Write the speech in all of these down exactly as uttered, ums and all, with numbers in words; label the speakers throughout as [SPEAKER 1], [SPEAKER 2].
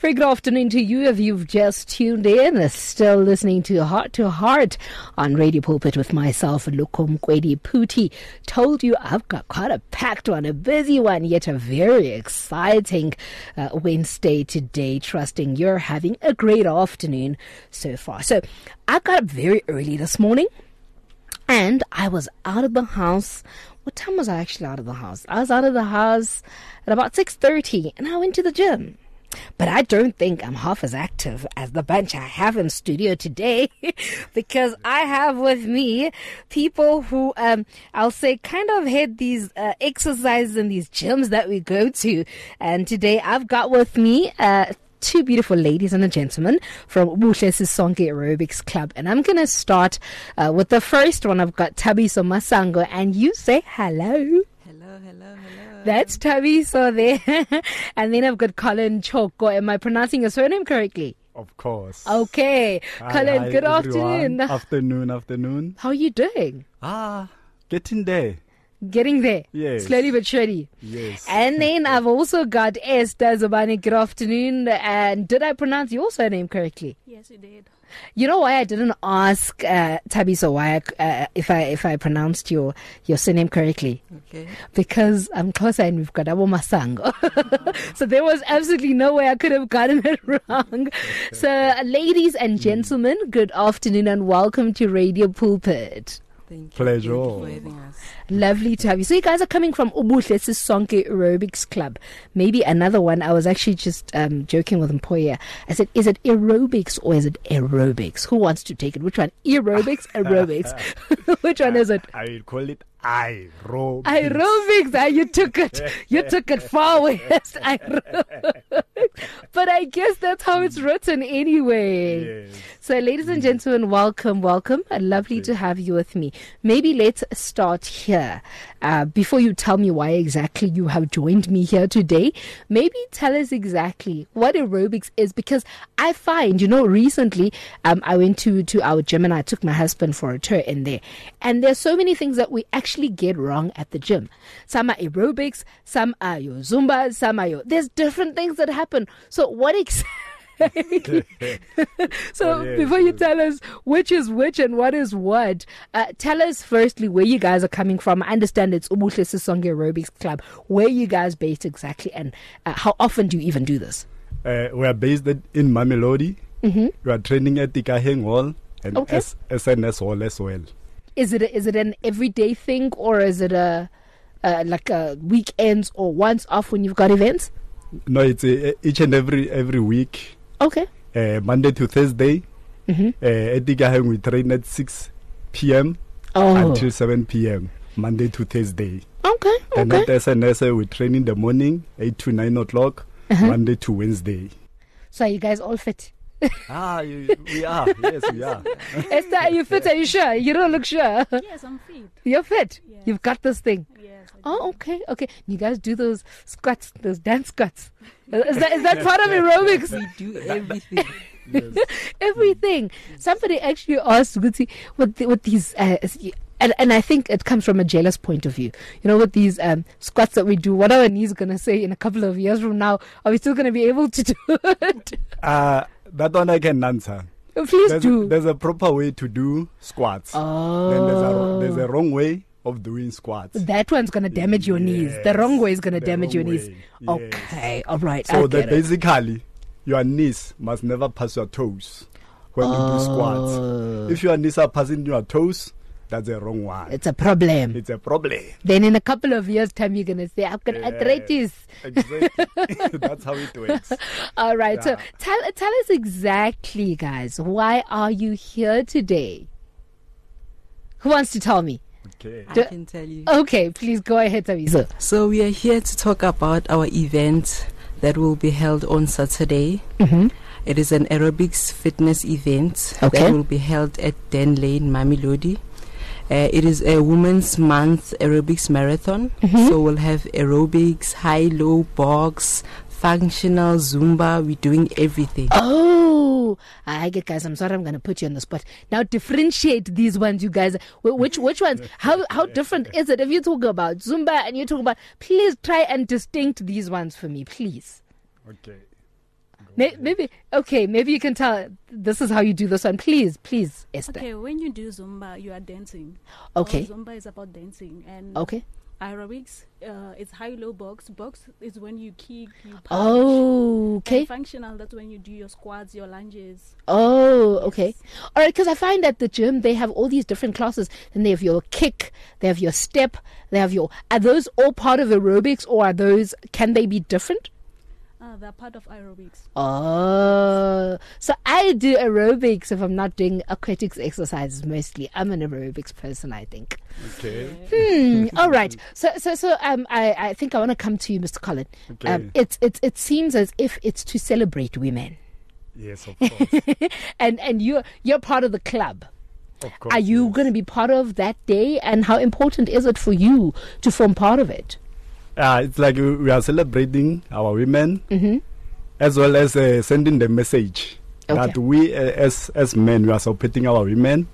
[SPEAKER 1] Very good afternoon to you if you've just tuned in. Still listening to Heart to Heart on Radio Pulpit with myself, Lukum Kwedi Puti. Told you I've got quite a packed one, a busy one, yet a very exciting uh, Wednesday today. Trusting you're having a great afternoon so far. So I got up very early this morning and I was out of the house. What time was I actually out of the house? I was out of the house at about six thirty and I went to the gym. But I don't think I'm half as active as the bunch I have in studio today because I have with me people who, um, I'll say, kind of had these uh, exercises in these gyms that we go to. And today I've got with me uh, two beautiful ladies and a gentleman from Ubuhle Sisonke Aerobics Club. And I'm going to start uh, with the first one. I've got Thabiso Masango, and you say hello.
[SPEAKER 2] Hello, hello, hello.
[SPEAKER 1] That's Thabiso there. And then I've got Colin Choko. Am I pronouncing your surname correctly?
[SPEAKER 3] Of course.
[SPEAKER 1] Okay.
[SPEAKER 3] Hi,
[SPEAKER 1] Colin,
[SPEAKER 3] hi,
[SPEAKER 1] good
[SPEAKER 3] everyone.
[SPEAKER 1] afternoon.
[SPEAKER 3] Afternoon, afternoon.
[SPEAKER 1] How are you doing?
[SPEAKER 3] Ah, getting there.
[SPEAKER 1] Getting there.
[SPEAKER 3] Yes.
[SPEAKER 1] Slowly but surely.
[SPEAKER 3] Yes.
[SPEAKER 1] And then I've also got Esther Zobani. Good afternoon. And did I pronounce your surname correctly?
[SPEAKER 2] Yes, you did.
[SPEAKER 1] You know why I didn't ask uh, Thabiso why I, uh, if I if I pronounced your, your surname correctly?
[SPEAKER 2] Okay.
[SPEAKER 1] Because I'm closer and we've got Abo Masango. So there was absolutely no way I could have gotten it wrong. So uh, ladies and gentlemen, good afternoon and welcome to Radio Pulpit.
[SPEAKER 2] Thank you.
[SPEAKER 3] Pleasure.
[SPEAKER 2] Thank you for having us.
[SPEAKER 1] Lovely to have you. So you guys are coming from Ubuhle Sisonke Aerobics Club. Maybe another one. I was actually just um, joking with Mpoya. I said, is it aerobics or is it aerobics? Who wants to take it? Which one? Aerobics, aerobics. Which one is it?
[SPEAKER 3] I will call it aerobics.
[SPEAKER 1] Aerobics. Ah, you took it. You took it far west. Aerobics. But I guess that's how it's written anyway.
[SPEAKER 3] Yes.
[SPEAKER 1] So, ladies and gentlemen, welcome, welcome. Uh, lovely to have you with me. Maybe let's start here. Uh, before you tell me why exactly you have joined me here today, maybe tell us exactly what aerobics is, because I find, you know, recently um, I went to, to our gym and I took my husband for a tour in there. And there's so many things that we actually get wrong at the gym. Some are aerobics, some are your Zumba, some are your... There's different things that happen. So what exactly... so
[SPEAKER 3] Oh, yes,
[SPEAKER 1] before you
[SPEAKER 3] yes.
[SPEAKER 1] tell us which is which and what is what, uh, tell us firstly where you guys are coming from. I understand it's Ubuhle Sisonke Aerobics Club. Where you guys based exactly, and uh, how often do you even do this?
[SPEAKER 3] Uh, we are based at- in Mamelodi.
[SPEAKER 1] Mm-hmm.
[SPEAKER 3] We are training at the Kaheng Hall and
[SPEAKER 1] Okay.
[SPEAKER 3] S- SNS Hall as well.
[SPEAKER 1] Is it a, is it an everyday thing, or is it a uh, like a weekends or once off when you've got events?
[SPEAKER 3] No, it's uh, each and every every week.
[SPEAKER 1] Okay.
[SPEAKER 3] Uh, Monday to Thursday.
[SPEAKER 1] Mm-hmm.
[SPEAKER 3] Uh, at the Kaheng we train at six p.m.
[SPEAKER 1] Oh.
[SPEAKER 3] until seven p.m. Monday to Thursday.
[SPEAKER 1] Okay.
[SPEAKER 3] And at
[SPEAKER 1] Okay.
[SPEAKER 3] S N S, uh, we train in the morning, eight to nine o'clock,
[SPEAKER 1] Uh-huh.
[SPEAKER 3] Monday to Wednesday.
[SPEAKER 1] So are you guys all fit?
[SPEAKER 3] Ah, you, we are. Yes, we are.
[SPEAKER 1] Esther, are you fit? Are you sure? You don't look sure.
[SPEAKER 2] Yes, I'm fit.
[SPEAKER 1] You're fit.
[SPEAKER 2] Yes.
[SPEAKER 1] You've got this thing.
[SPEAKER 2] Yes. I
[SPEAKER 1] Oh,
[SPEAKER 2] do.
[SPEAKER 1] okay, okay. You guys do those squats, those dance squats. Is that is that part of aerobics?
[SPEAKER 2] We do everything.
[SPEAKER 1] Everything. Somebody actually asked Guti what the, what these uh, and and I think it comes from a jealous point of view. You know, with these um, squats that we do, what are our knees gonna say in a couple of years from now? Are we still gonna be able to do it?
[SPEAKER 3] Uh, that one I can answer.
[SPEAKER 1] Please
[SPEAKER 3] There's,
[SPEAKER 1] do.
[SPEAKER 3] there's a proper way to do squats.
[SPEAKER 1] Oh,
[SPEAKER 3] Then there's a, there's a wrong way of doing squats.
[SPEAKER 1] that one's gonna damage your knees. The wrong way is gonna
[SPEAKER 3] the
[SPEAKER 1] damage your
[SPEAKER 3] wrong
[SPEAKER 1] knees.
[SPEAKER 3] way, yes.
[SPEAKER 1] Okay, all right. I
[SPEAKER 3] So that
[SPEAKER 1] get it.
[SPEAKER 3] basically, your knees must never pass your toes when you do
[SPEAKER 1] Oh.
[SPEAKER 3] squats. If your knees are passing your toes, that's a wrong one.
[SPEAKER 1] It's a problem.
[SPEAKER 3] It's a problem.
[SPEAKER 1] Then in a couple of years' time, you're gonna say, "I've got
[SPEAKER 3] Yeah.
[SPEAKER 1] arthritis."
[SPEAKER 3] Exactly. That's how it works.
[SPEAKER 1] All right. So
[SPEAKER 3] Yeah.
[SPEAKER 1] tell tell us exactly, guys. Why are you here today? Who wants to tell me?
[SPEAKER 3] Okay.
[SPEAKER 2] I
[SPEAKER 1] Do-
[SPEAKER 2] can tell you.
[SPEAKER 1] Okay, please go ahead, Thabiso.
[SPEAKER 2] So we are here to talk about our event that will be held on Saturday.
[SPEAKER 1] Mm-hmm.
[SPEAKER 2] It is an aerobics fitness event
[SPEAKER 1] Okay.
[SPEAKER 2] that will be held at Den Lane, Mamelodi. Uh, it is a Women's Month aerobics marathon.
[SPEAKER 1] Mhm.
[SPEAKER 2] So we'll have aerobics, high-low, box, functional, Zumba. We're doing everything.
[SPEAKER 1] Oh, I get, guys. I'm sorry, I'm gonna put you on the spot. Now differentiate these ones, you guys. Wh- Which which ones? How how different is it? If you talk about Zumba and you talk about, please try and distinct these ones for me, please.
[SPEAKER 3] Okay. Go
[SPEAKER 1] May- maybe okay. Maybe you can tell. This is how you do this one. Please, please, Esther.
[SPEAKER 4] Okay, when you do Zumba, you are dancing.
[SPEAKER 1] Okay.
[SPEAKER 4] All Zumba is about dancing, and
[SPEAKER 1] Okay.
[SPEAKER 4] aerobics, uh, it's high-low box. Box is when you kick, you punch.
[SPEAKER 1] Oh, okay.
[SPEAKER 4] And functional, that's when you do your squats, your lunges.
[SPEAKER 1] Oh, okay. All right, because I find at the gym they have all these different classes, and they have your kick, they have your step, they have your. Are those all part of aerobics, or are those? Can they be different?
[SPEAKER 4] Uh, they're part of aerobics.
[SPEAKER 1] Oh, so I do aerobics if I'm not doing aquatics exercises mostly. I'm an aerobics person, I think.
[SPEAKER 3] Okay.
[SPEAKER 1] Hmm. All right. So, so, so, um, I, I think I want to come to you, Mister Colin.
[SPEAKER 3] Okay.
[SPEAKER 1] Um, it's, it's, it seems as if it's to celebrate women,
[SPEAKER 3] Yes, of course.
[SPEAKER 1] and and you're you're part of the club.
[SPEAKER 3] Of course.
[SPEAKER 1] Are you
[SPEAKER 3] yes.
[SPEAKER 1] going to be part of that day? And how important is it for you to form part of it?
[SPEAKER 3] Uh, it's like we we are celebrating our women,
[SPEAKER 1] Mm-hmm.
[SPEAKER 3] as well as uh, sending the message
[SPEAKER 1] Okay.
[SPEAKER 3] that we, uh, as as men, we are supporting our women,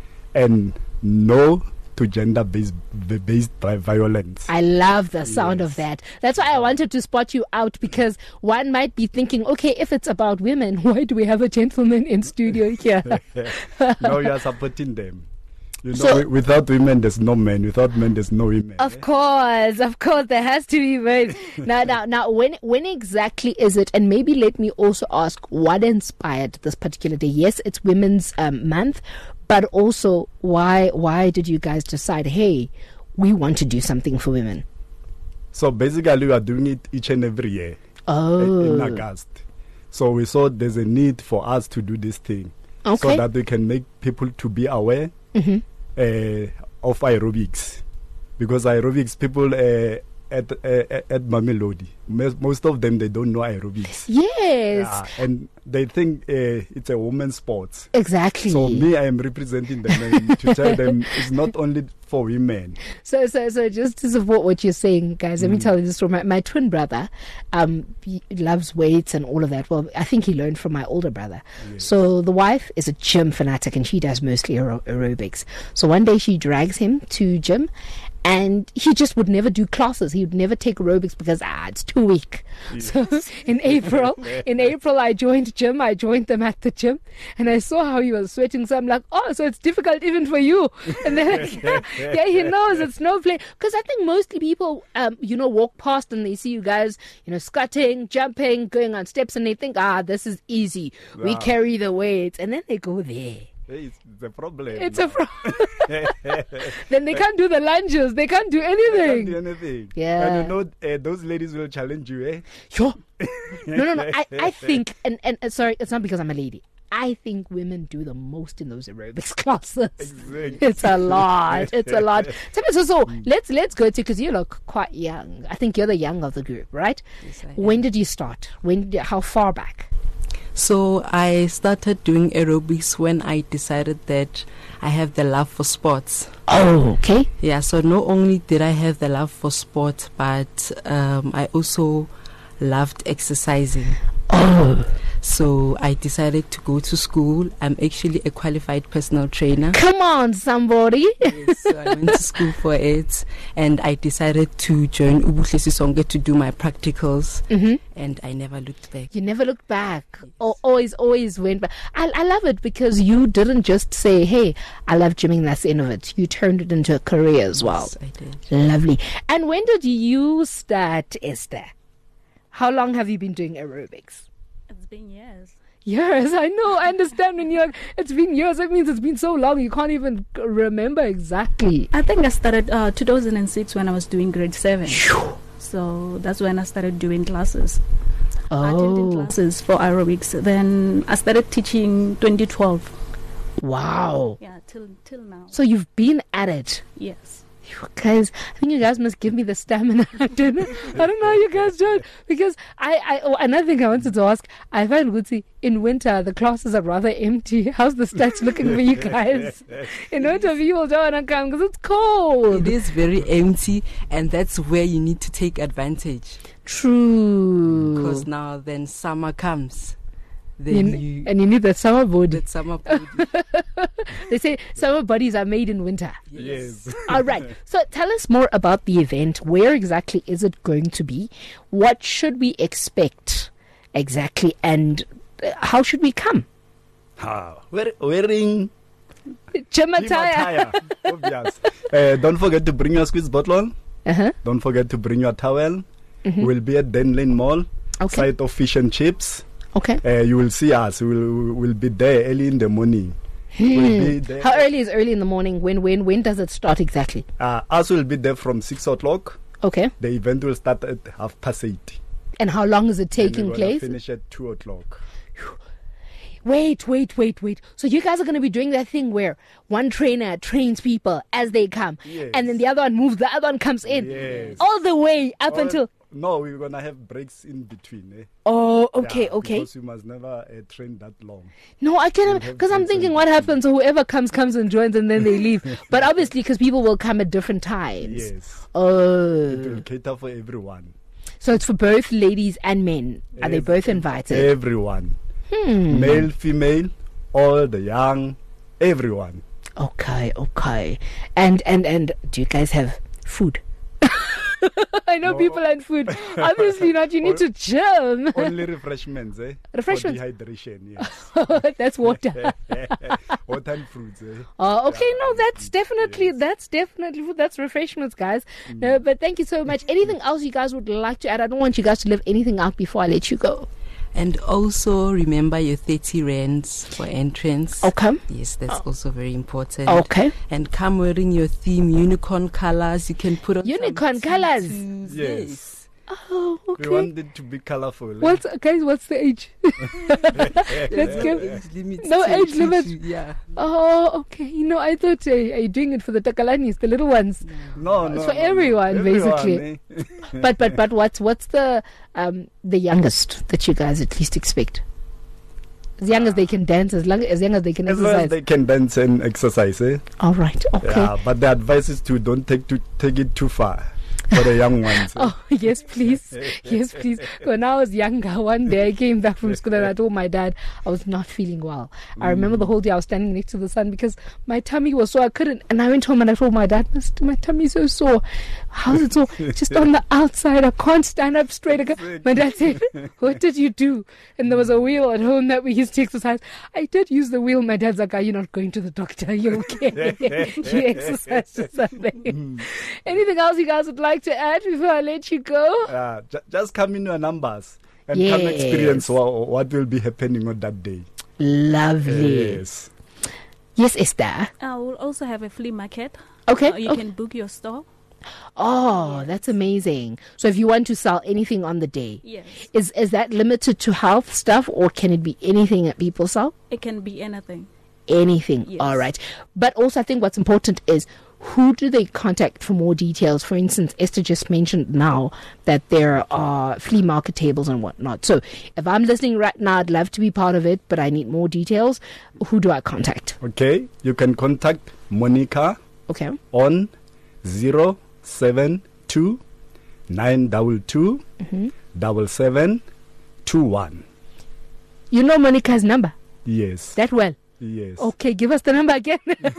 [SPEAKER 3] and no to gender-based based vi- violence.
[SPEAKER 1] I love the sound of
[SPEAKER 3] Yes.
[SPEAKER 1] that. That's why I wanted to spot you out, because one might be thinking, okay, if it's about women, why do we have a gentleman in studio here?
[SPEAKER 3] No, you are supporting them. You know,
[SPEAKER 1] So-
[SPEAKER 3] wi- without women, there's no men. Without men, there's no women.
[SPEAKER 1] Of course, of course, there has to be men. now, now, now, when when exactly is it? And maybe let me also ask, what inspired this particular day? Yes, it's Women's um, Month, but also, why why did you guys decide, hey, we want to do something for women?
[SPEAKER 3] So basically, we are doing it each and every year uh, in
[SPEAKER 1] Oh,
[SPEAKER 3] August. So we saw there's a need for us to do this thing, so
[SPEAKER 1] okay.
[SPEAKER 3] that we can make people to be aware
[SPEAKER 1] hmm
[SPEAKER 3] uh, of aerobics, because aerobics people uh, at uh, at Mamelodi, mes- most of them they don't know aerobics.
[SPEAKER 1] Yes,
[SPEAKER 3] Yeah, and they think uh, it's a women's sport.
[SPEAKER 1] exactly.
[SPEAKER 3] So me, I am representing them and to tell them it's not only for women.
[SPEAKER 1] So, so, so, just to support what you're saying, guys, let me
[SPEAKER 3] Mm.
[SPEAKER 1] tell you this story. My, my twin brother, um, he loves weights and all of that. Well, I think he learned from my older brother.
[SPEAKER 3] Yes.
[SPEAKER 1] So the wife is a gym fanatic, and she does mostly aer- aerobics. So one day she drags him to gym, and he just would never do classes. He would never take aerobics because ah, it's too weak. So in April, in April, I joined gym. I joined them at the gym, and I saw how he was sweating. So I'm like, oh, so it's difficult even for you. And then yeah, yeah, he knows it's no play, because I think mostly people, um, you know, walk past and they see you guys, you know, squatting, jumping, going on steps, and they think, ah, this is easy. We
[SPEAKER 3] Yeah.
[SPEAKER 1] carry the weights, and then they go there.
[SPEAKER 3] Hey, it's the problem.
[SPEAKER 1] It's a problem. Then they can't do the lunges. They can't do
[SPEAKER 3] They can't do
[SPEAKER 1] anything.
[SPEAKER 3] anything.
[SPEAKER 1] Yeah.
[SPEAKER 3] And you know, uh, those ladies will challenge you, eh?
[SPEAKER 1] Sure. No, no, no. I, I think, and, and uh, sorry, it's not because I'm a lady. I think women do the most in those aerobics classes.
[SPEAKER 3] Exactly.
[SPEAKER 1] It's a lot. It's a lot. So, so, so let's let's go to, because you look quite young. I think you're the young of the group, right?
[SPEAKER 2] Yes, I am.
[SPEAKER 1] When did you start? When? Did, how far back?
[SPEAKER 2] So I started doing aerobics when I decided that I have the love for sports.
[SPEAKER 1] Oh, okay.
[SPEAKER 2] Yeah, so not only did I have the love for sport, but um, I also loved exercising.
[SPEAKER 1] Oh,
[SPEAKER 2] So I decided to go to school. I'm actually a qualified personal trainer.
[SPEAKER 1] come on, somebody.
[SPEAKER 2] Yes, so I went to school for it, and I decided to join Ubuhle Sisonke to do my practicals,
[SPEAKER 1] hmm
[SPEAKER 2] and I never looked back.
[SPEAKER 1] You never looked back. Or always, always went back. I, I love it because you didn't just say, hey, I love gymming, that's the end of it. You turned it into a career as well.
[SPEAKER 2] Yes, I did.
[SPEAKER 1] Lovely. And when did you start, Esther? How long have you been doing aerobics?
[SPEAKER 4] It's been years.
[SPEAKER 1] Years, I know, I understand when you're, it's been years, that means it's been so long, you can't even c- remember exactly.
[SPEAKER 4] I think I started uh, two thousand six when I was doing grade seven. So that's when I started doing classes. Attending
[SPEAKER 1] Oh,
[SPEAKER 4] classes for aerobics. Then I started teaching twenty twelve.
[SPEAKER 1] wow.
[SPEAKER 4] Yeah, till till now.
[SPEAKER 1] So you've been at it.
[SPEAKER 4] Yes.
[SPEAKER 1] You guys, I think you guys must give me the stamina. I don't know, I don't know how you guys do it. Because I, I oh, another thing I wanted to ask, I find, Wutsi, in winter, the classes are rather empty. How's the stats looking for you guys? In winter, people don't want to come because it's cold.
[SPEAKER 2] It is very empty, and that's where you need to take advantage.
[SPEAKER 1] True.
[SPEAKER 2] Because now, then summer comes.
[SPEAKER 1] You
[SPEAKER 2] Then
[SPEAKER 1] n-
[SPEAKER 2] you,
[SPEAKER 1] and you need that summer body.
[SPEAKER 2] that summer body.
[SPEAKER 1] They say summer bodies are made in winter.
[SPEAKER 3] Yes.
[SPEAKER 1] All right. So tell us more about the event. Where exactly is it going to be? What should we expect? Exactly. And uh, how should we come?
[SPEAKER 3] Ah, wear, wearing
[SPEAKER 1] Chima
[SPEAKER 3] Lima
[SPEAKER 1] attire.
[SPEAKER 3] attire, obvious. Uh, don't forget to bring your squeeze bottle.
[SPEAKER 1] Uh-huh.
[SPEAKER 3] Don't forget to bring your towel.
[SPEAKER 1] Mhm.
[SPEAKER 3] We'll be at Den Lane Mall,
[SPEAKER 1] Okay.
[SPEAKER 3] site of Fish and Chips.
[SPEAKER 1] Okay.
[SPEAKER 3] Uh, you will see us. We'll, we'll be there early in the morning. We'll be
[SPEAKER 1] Hmm.
[SPEAKER 3] there.
[SPEAKER 1] How early is early in the morning? When when when does it start exactly?
[SPEAKER 3] Uh, us will be there from six o'clock.
[SPEAKER 1] Okay.
[SPEAKER 3] The event will start at half past eight.
[SPEAKER 1] And how long is it
[SPEAKER 3] And
[SPEAKER 1] taking
[SPEAKER 3] we're gonna
[SPEAKER 1] place?
[SPEAKER 3] Finish at two o'clock.
[SPEAKER 1] Wait, wait, wait, wait. So you guys are going to be doing that thing where one trainer trains people as they come,
[SPEAKER 3] Yes.
[SPEAKER 1] and then the other one moves, the other one comes in,
[SPEAKER 3] Yes.
[SPEAKER 1] all the way up
[SPEAKER 3] Or-
[SPEAKER 1] until.
[SPEAKER 3] No, we're gonna have breaks in between. Eh?
[SPEAKER 1] Oh, okay,
[SPEAKER 3] Yeah,
[SPEAKER 1] okay.
[SPEAKER 3] Because you must never uh, train that long.
[SPEAKER 1] No, I can't,
[SPEAKER 3] We'll have
[SPEAKER 1] because I'm
[SPEAKER 3] breaks
[SPEAKER 1] thinking
[SPEAKER 3] in
[SPEAKER 1] what
[SPEAKER 3] between.
[SPEAKER 1] happens. Whoever comes comes and joins, and then they leave. But obviously, because people will come at different times.
[SPEAKER 3] Yes. It
[SPEAKER 1] Oh,
[SPEAKER 3] will cater for everyone.
[SPEAKER 1] so it's for both ladies and men. Are they
[SPEAKER 3] Ev-
[SPEAKER 1] both invited?
[SPEAKER 3] Everyone.
[SPEAKER 1] Hmm.
[SPEAKER 3] Male, female, all the young, everyone.
[SPEAKER 1] Okay, okay. And and and do you guys have food? I know
[SPEAKER 3] No.
[SPEAKER 1] people and food. Obviously not. You need to chill.
[SPEAKER 3] Only refreshments, eh?
[SPEAKER 1] Refreshments?
[SPEAKER 3] For dehydration, yes.
[SPEAKER 1] That's water.
[SPEAKER 3] Water and fruits, eh?
[SPEAKER 1] Oh, okay.
[SPEAKER 3] Yeah,
[SPEAKER 1] No, that's
[SPEAKER 3] yes,
[SPEAKER 1] definitely
[SPEAKER 3] yes.
[SPEAKER 1] that's definitely food. That's refreshments, guys. No, but thank you so much. Anything else you guys would like to add? I don't want you guys to leave anything out before I let you go.
[SPEAKER 2] And also remember your thirty rands for entrance.
[SPEAKER 1] Okay.
[SPEAKER 2] Yes, that's also very important.
[SPEAKER 1] Okay.
[SPEAKER 2] And come wearing your theme unicorn colors. You can put on some
[SPEAKER 1] Unicorn colours?
[SPEAKER 2] tutus.
[SPEAKER 3] Yes.
[SPEAKER 1] Oh,
[SPEAKER 3] We
[SPEAKER 1] okay.
[SPEAKER 3] want it to be colorful. eh?
[SPEAKER 1] What's guys? What's the age? Let's
[SPEAKER 2] No
[SPEAKER 1] go.
[SPEAKER 2] age limit.
[SPEAKER 1] No
[SPEAKER 2] so
[SPEAKER 1] age limit.
[SPEAKER 2] tutu, Yeah.
[SPEAKER 1] Oh, okay. You know, I thought uh, are you doing it for the takalanis, the little ones?
[SPEAKER 3] No,
[SPEAKER 1] It's
[SPEAKER 3] no.
[SPEAKER 1] for
[SPEAKER 3] no, no.
[SPEAKER 1] everyone, basically.
[SPEAKER 3] eh?
[SPEAKER 1] But but but what's what's the um the youngest that you guys at least expect? As young as they can dance, as long as young as they can
[SPEAKER 3] As long as
[SPEAKER 1] exercise.
[SPEAKER 3] they can dance and exercise, eh?
[SPEAKER 1] All right. Okay.
[SPEAKER 3] Yeah, but the advice is to don't take to take it too far for the young ones. eh?
[SPEAKER 1] Oh, yes, please. Yes, please. When I was younger, one day I came back from school and I told my dad I was not feeling well. I remember the whole day I was standing next to the sun because my tummy was sore. I couldn't. And I went home and I told my dad, "Mister, my tummy's so sore." How's it sore? Just on the outside. I can't stand up straight. Again. My dad said, "What did you do?" And there was a wheel at home that we used to exercise. I did use the wheel. My dad's like, "Are you not going to the doctor? You're okay. You exercised or something." Anything else you guys would like to add before I let you go?
[SPEAKER 3] Uh, ju- just come in your numbers and come
[SPEAKER 1] Yes.
[SPEAKER 3] experience what, what will be happening on that day.
[SPEAKER 1] Lovely.
[SPEAKER 3] Yes.
[SPEAKER 1] Yes, Esther.
[SPEAKER 4] I will also have a flea market.
[SPEAKER 1] Okay.
[SPEAKER 4] Uh, you
[SPEAKER 1] okay.
[SPEAKER 4] can book your store.
[SPEAKER 1] Oh, that's amazing. So if you want to sell anything on the day,
[SPEAKER 4] Yes.
[SPEAKER 1] is is that limited to health stuff or can it be anything that people sell?
[SPEAKER 4] It can be anything.
[SPEAKER 1] Anything.
[SPEAKER 4] Yes.
[SPEAKER 1] All right. But also I think what's important is who do they contact for more details? For instance, Esther just mentioned now that there are flea market tables and whatnot. So if I'm listening right now, I'd love to be part of it, but I need more details. Who do I contact?
[SPEAKER 3] Okay. You can contact Monica
[SPEAKER 1] Okay.
[SPEAKER 3] on zero seven two nine double two double seven two one.
[SPEAKER 1] You know Monica's number
[SPEAKER 3] Yes.
[SPEAKER 1] that well.
[SPEAKER 3] Yes.
[SPEAKER 1] Okay, give us the number again.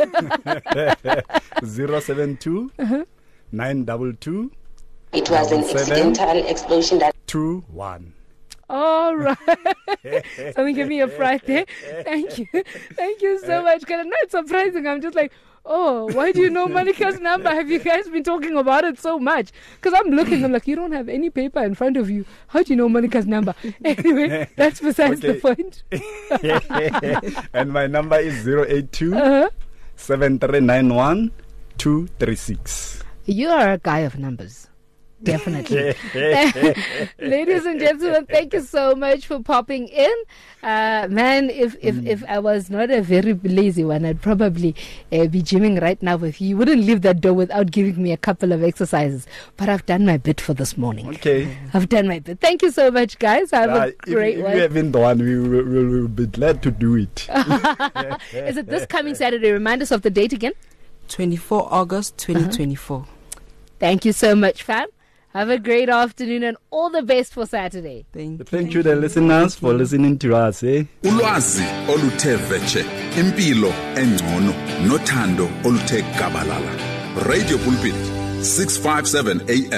[SPEAKER 3] Zero seven two nine double two
[SPEAKER 5] It was an
[SPEAKER 3] Double seven.
[SPEAKER 5] accidental explosion that
[SPEAKER 3] two one.
[SPEAKER 1] All right. Something give me a fright there. Thank you. Thank you so much. Because I'm not surprising. I'm just like, oh, why do you know Monica's number? Have you guys been talking about it so much? Because I'm looking, I'm like, you don't have any paper in front of you. How do you know Monica's number? Anyway, that's besides the
[SPEAKER 3] Okay.
[SPEAKER 1] point.
[SPEAKER 3] And my number is zero eight two
[SPEAKER 1] Uh-huh.
[SPEAKER 3] seven three nine one two three six.
[SPEAKER 1] You are a guy of numbers. Definitely. Ladies and gentlemen, thank you so much for popping in. Uh, man, if, if,
[SPEAKER 3] Mm.
[SPEAKER 1] if I was not a very lazy one, I'd probably uh, be gymming right now with you. You wouldn't leave that door without giving me a couple of exercises. But I've done my bit for this morning.
[SPEAKER 3] Okay.
[SPEAKER 1] I've done my bit. Thank you so much, guys. Have
[SPEAKER 3] Uh,
[SPEAKER 1] a
[SPEAKER 3] if,
[SPEAKER 1] great
[SPEAKER 3] if
[SPEAKER 1] one.
[SPEAKER 3] you haven't done, we will we will be glad to do it.
[SPEAKER 1] Is it this coming Saturday? Remind us of the date again.
[SPEAKER 2] twenty-fourth of August twenty twenty-four.
[SPEAKER 1] Thank you so much, fam. Have a great afternoon and all the best for Saturday.
[SPEAKER 2] Thank you.
[SPEAKER 3] Thank you, the listeners, for listening to us. Eh?
[SPEAKER 6] Ulwazi oluthe vetshe, impilo engcono, nothando oluthe gabalala. Radio Pulpit, six fifty-seven A M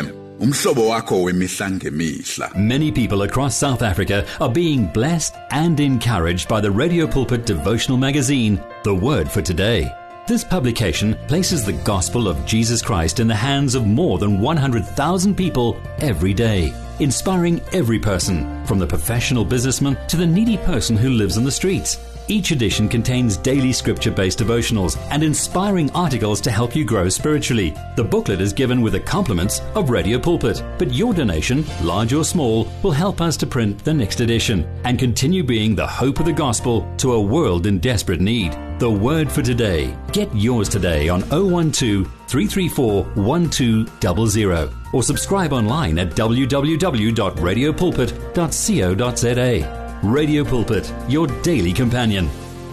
[SPEAKER 6] umhlobo wakho wemihla ngemihla.
[SPEAKER 7] Many people across South Africa are being blessed and encouraged by the Radio Pulpit devotional magazine, The Word for Today. This publication places the gospel of Jesus Christ in the hands of more than one hundred thousand people every day, inspiring every person, from the professional businessman to the needy person who lives on the streets. Each edition contains daily scripture-based devotionals and inspiring articles to help you grow spiritually. The booklet is given with the compliments of Radio Pulpit, but your donation, large or small, will help us to print the next edition and continue being the hope of the gospel to a world in desperate need. The Word for Today. Get yours today on oh one two, three three four, one two zero zero or subscribe online at w w w dot radio pulpit dot co dot z a. Radio Pulpit, your daily companion.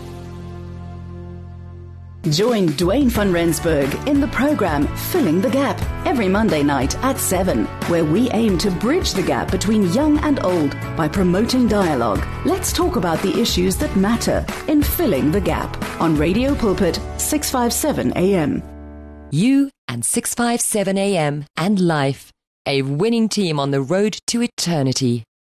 [SPEAKER 8] Join Dwayne van Rensburg in the program Filling the Gap every Monday night at seven, where we aim to bridge the gap between young and old by promoting dialogue. Let's talk about the issues that matter in Filling the Gap on Radio Pulpit, six fifty-seven A M.
[SPEAKER 9] You and six fifty-seven A M and Life, a winning team on the road to eternity.